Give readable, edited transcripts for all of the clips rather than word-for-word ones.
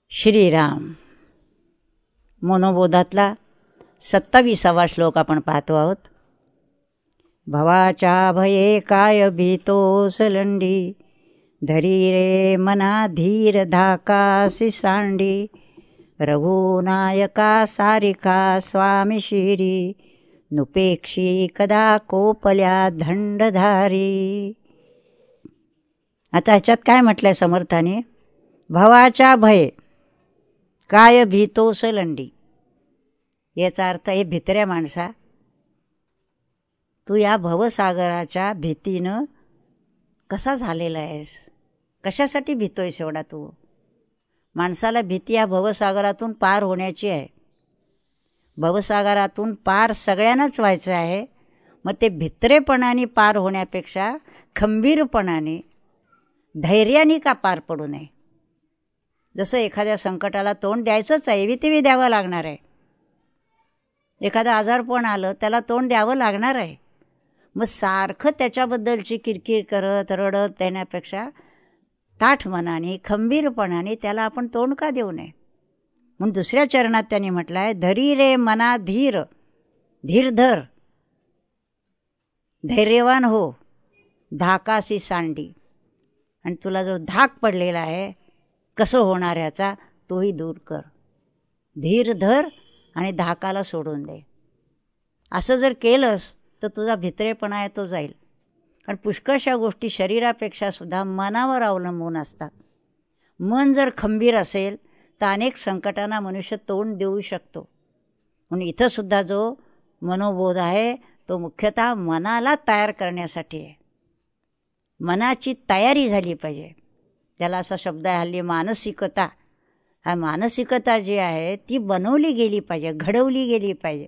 श्रीराम मनोबोधातला 27वा श्लोक आपण पाहतो आहोत. भवाच्या भये काय भीतोस लंडी, धरी रे मना धीर धाकासी सांडी, रघुनायका सारिका स्वामी शिरी, नुपेक्षी कदा कोपल्या दंडधारी. आता ह्याच्यात काय म्हटलंय समर्थाने? भवाच्या भये काय भीतोस लंडी. याचा अर्थ आहे, भित्र्या माणसा, तू या भवसागराच्या भीतीनं कसा झालेला आहेस? कशासाठी भीतोयस एवढा तू? माणसाला भीती या भवसागरातून पार होण्याची आहे. भवसागरातून पार सगळ्यांनाच व्हायचं आहे. मग ते भित्रेपणाने पार होण्यापेक्षा खंबीरपणाने, धैर्याने का पार पडू नये? जसं एखाद्या संकटाला तोंड द्यायचंच आहे, एवी द्यावं लागणार आहे. एखादं आजारपण आलं, त्याला तोंड द्यावं लागणार आहे. मग सारखं त्याच्याबद्दलची किरकिर करत रडत देण्यापेक्षा ताठ मनाने, खंबीरपणाने त्याला आपण तोंड का देऊ नये? म्हणून दुसऱ्या चरणात त्यांनी म्हटलं आहे, धरी रे मना धीर, धीर धर, धैर्यवान हो, धाकासी सांडी. आणि तुला जो धाक पडलेला आहे, कसं होणार ह्याचा, तोही दूर कर. धीर धर आणि धाकाला सोडून दे. असं जर केलंस तर तुझा भित्रेपणा आहे तो जाईल. कारण पुष्कळशा गोष्टी शरीरापेक्षा सुद्धा मनावर अवलंबून असतात. मन जर खंबीर असेल तर अनेक संकटांना मनुष्य तोंड देऊ शकतो. म्हणून इथं सुद्धा जो मनोबोध आहे तो मुख्यतः मनाला तयार करण्यासाठी आहे. मनाची तयारी झाली पाहिजे. त्याला असा शब्द आहे हल्ली मानसिकता. हा मानसिकता जी आहे ती बनवली गेली पाहिजे, घडवली गेली पाहिजे.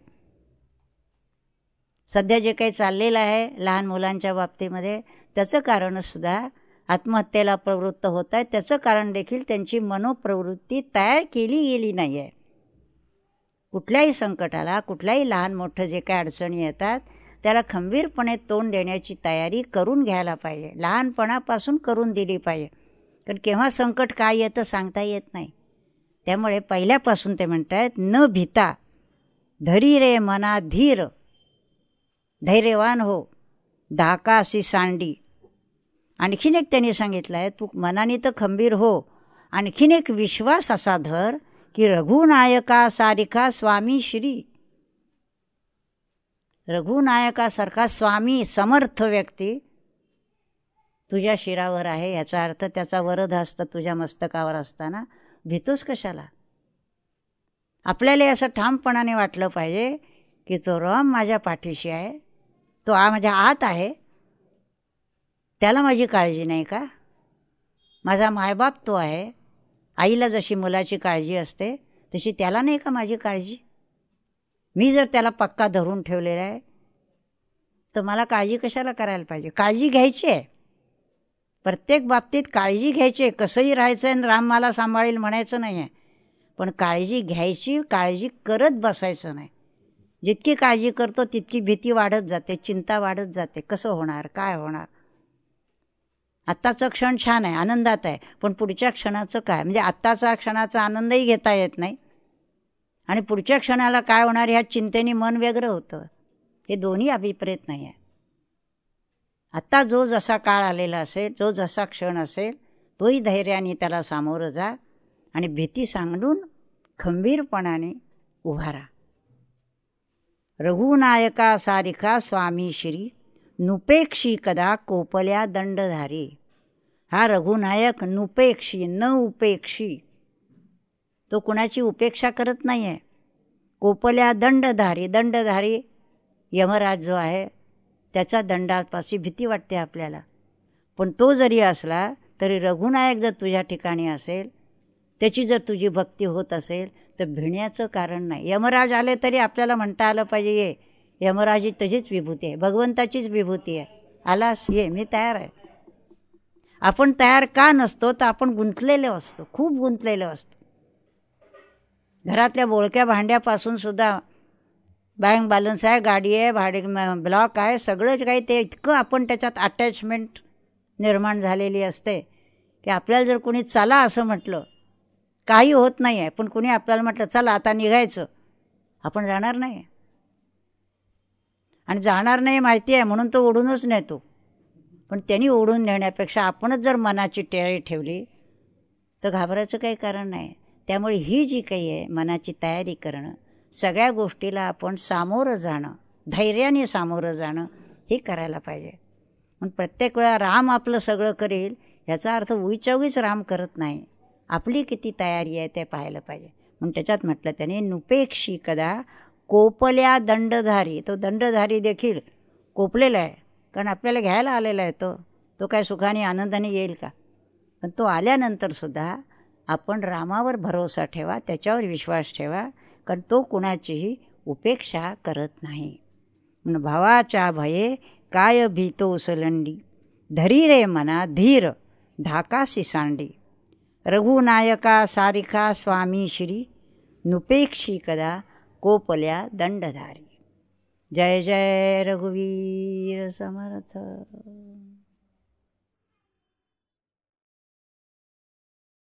सध्या जे काही चाललेलं आहे लहान मुलांच्या बाबतीमध्ये, त्याचं कारणसुद्धा आत्महत्येला प्रवृत्त होत आहे. त्याचं कारण देखील त्यांची मनोप्रवृत्ती तयार केली गेली नाही आहे. कुठल्याही संकटाला, कुठल्याही लहान मोठं जे काही अडचणी येतात त्याला खंबीरपणे तोंड देण्याची तयारी करून घ्यायला पाहिजे. लहानपणापासून करून दिली पाहिजे. कारण केव्हा संकट काय येतं सांगता येत नाही. त्यामुळे पहिल्यापासून ते म्हणतात, न भीता धरी रे मना धीर, धैर्यवान हो, धाकासी सांडी. आणखीन एक त्यांनी सांगितलं आहे, तू मनाने तर खंबीर हो, आणखीन एक विश्वास असा धर की रघुनायका सारिका स्वामी श्री. रघुनायकासारखा स्वामी, समर्थ व्यक्ती तुझ्या शिरावर आहे. याचा अर्थ त्याचा वरदहस्त तुझ्या मस्तकावर असताना भीतोस कशाला? आपल्याला असं ठामपणाने वाटलं पाहिजे की तो राम माझ्या पाठीशी आहे, तो माझ्या आत आहे, त्याला माझी काळजी नाही का? माझा मायबाप तो आहे. आईला जशी मुलाची काळजी असते तशी त्याला नाही का माझी काळजी? मी जर त्याला पक्का धरून ठेवलेला आहे तर मला काळजी कशाला करायला पाहिजे? काळजी घ्यायची आहे. प्रत्येक बाबतीत काळजी घ्यायची आहे. कसंही राहायचं आहे आणि राम मला सांभाळेल म्हणायचं नाही आहे. पण काळजी घ्यायची, काळजी करत बसायचं नाही. जितकी काळजी करतो तितकी भीती वाढत जाते, चिंता वाढत जाते. कसं होणार, काय होणार? आत्ताचं क्षण छान आहे, आनंदात आहे, पण पुढच्या क्षणाचं काय? म्हणजे आत्ताचा क्षणाचा आनंदही घेता येत नाही आणि पुढच्या क्षणाला काय होणार ह्या चिंतेने मन व्यग्र होतं. हे दोन्ही अभिप्रेत नाही आहे. आत्ता जो जसा काळ आलेला असेल, जो जसा क्षण असेल, तोही धैर्याने त्याला सामोरं जा आणि भीती सांगून खंबीरपणाने उभा राहा. रघुनायका सारिका स्वामी श्री, नुपेक्षी कदा कोपल्या दंडधारी. हा रघुनायक नुपेक्षी, न उपेक्षी, तो कुणाची उपेक्षा करत नाही आहे. कोपल्या दंडधारी, दंडधारी यमराज जो आहे त्याच्या दंडापाशी भीती वाटते आपल्याला. पण तो जरी असला तरी रघुनायक जर तुझ्या ठिकाणी असेल, त्याची जर तुझी भक्ती होत असेल तर भिण्याचं कारण नाही. यमराज आले तरी आपल्याला म्हणता आलं पाहिजे, ये यमराज ही तशीच विभूती आहे, भगवंताचीच विभूती आहे, आलास ये, मी तयार आहे. आपण तयार का नसतो तर आपण गुंतलेलो असतो, खूप गुंतलेलो असतो. घरातल्या बोळक्या भांड्यापासून सुद्धा बँक बॅलन्स आहे, गाडी आहे, भाडे ब्लॉक आहे, सगळंच काही ते इतकं आपण त्याच्यात अटॅचमेंट निर्माण झालेली असते की आपल्याला जर कोणी चला असं म्हटलं काही होत नाही आहे, पण कुणी आपल्याला म्हटलं चला आता निघायचं, आपण जाणार नाही. आणि जाणार नाही माहिती आहे म्हणून तो ओढूनच नेतो. पण त्यांनी ओढून नेण्यापेक्षा आपणच जर मनाची तयारी ठेवली तर घाबरायचं काही कारण नाही. त्यामुळे ही जी काही आहे मनाची तयारी करणं, सगळ्या गोष्टीला आपण सामोरं जाणं, धैर्याने सामोरं जाणं हे करायला पाहिजे. पण प्रत्येक वेळा राम आपलं सगळं करेल याचा अर्थ उगीच्या उगीच राम करत नाही. आपली किती तयारी आहे ते पाहायला पाहिजे. म्हणून त्याच्यात म्हटलं त्याने नुपेक्षी कदा कोपल्या दंडधारी. तो दंडधारी देखील कोपलेला आहे, कारण आपल्याला घ्यायला आलेला आहे. तो काय सुखाने आनंदाने येईल का? पण तो आल्यानंतरसुद्धा आपण रामावर भरोसा ठेवा, त्याच्यावर विश्वास ठेवा, कारण तो कुणाचीही उपेक्षा करत नाही. म्हणून भावाच्या भये काय भीतो सलंडी, धरी रे मना धीर धाकासी सांडी. रघुनायका सारिका स्वामी श्री, नुपेक्षी कदा कोपल्या दंडधारी. जय जय रघुवीर समर्थ.